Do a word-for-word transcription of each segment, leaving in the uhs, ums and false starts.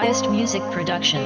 Highest Music Production.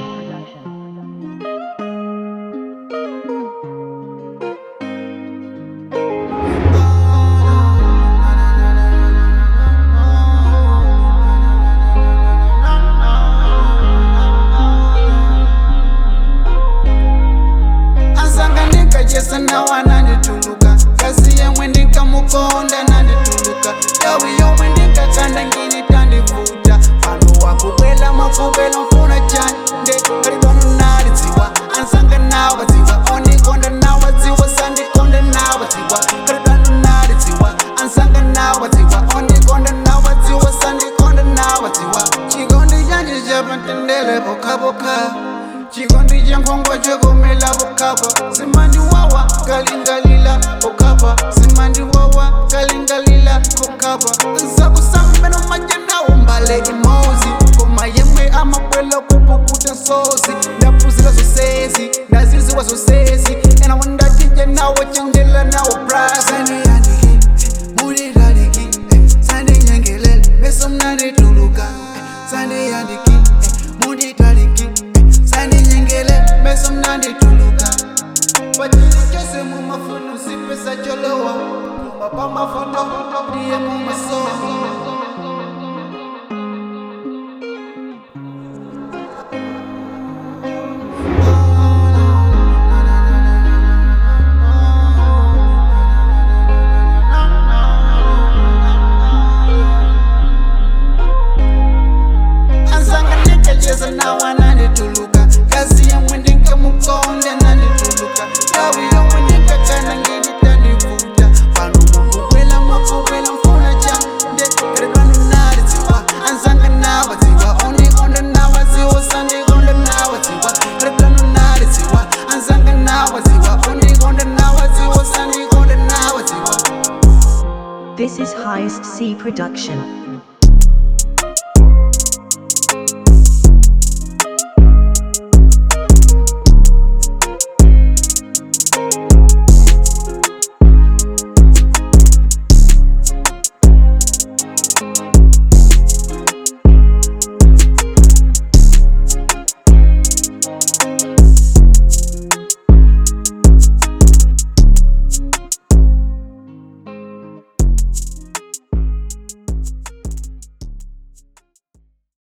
Sana wananituluka kasi yemwe ndikamukonda nandituluka yawi yomwe ndikakanda ngini tandivuta pano wakubwela mwakubwela mfuna chande kalibano nalidziwa ansanga nawadziwa ondikonda nawadziwa sandikonda nawadziwa kalibano nalidziwa ansanga nawadziwa ondikonda nawadziwa sandikonda nawadziwa chikondi chanje chapatendele bokaboka chikondi chankhongwa chokomela bokapa simandiwawa kalingalila bokapa simandiwawa kalingalila bokapa nzakusambeno majanawo mbale imozi koma yemwe amabwela kupukuta nsozi ndapuzila zosezi ndaziziwa zosezi ena wandajija nawo chanjela nawo brasani yandiki mulilaliki sani nyengelele meso mnandituluka sani yandiki mulilaliki sani nyengele meso mnandituluka Pachikese mumafunu sipesa cholowa Papa mafoto diye mumaso Ansanga nika jesa na wanandituluka Kasi ya mwende nka mukonde nandituluka Yawi yomwe nikakana ngini tandivuta Pano mwakuwela mwakuwela mfuna chande Karibano nalidziwa ansanga nawadziwa Ondikonda nawadziwa sandikonda nawadziwa Karibano nalidziwa ansanga nawadziwa Ondikonda nawadziwa sandikonda nawadziwa. This is Highest C Production.